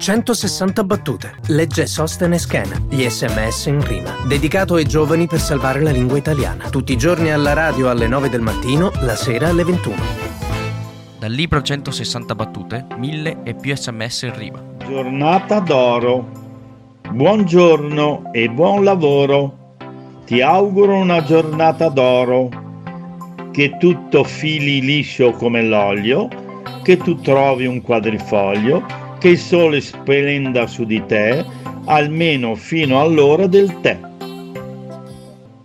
160 battute. Legge Sostenes Schena. Gli SMS in rima. Dedicato ai giovani per salvare la lingua italiana. Tutti i giorni alla radio alle 9 del mattino, la sera alle 21. Dal libro 160 battute, 1000 e più SMS in rima. Giornata d'oro. Buongiorno e buon lavoro. Ti auguro una giornata d'oro. Che tutto fili liscio come l'olio, che tu trovi un quadrifoglio, che il sole splenda su di te, almeno fino all'ora del tè.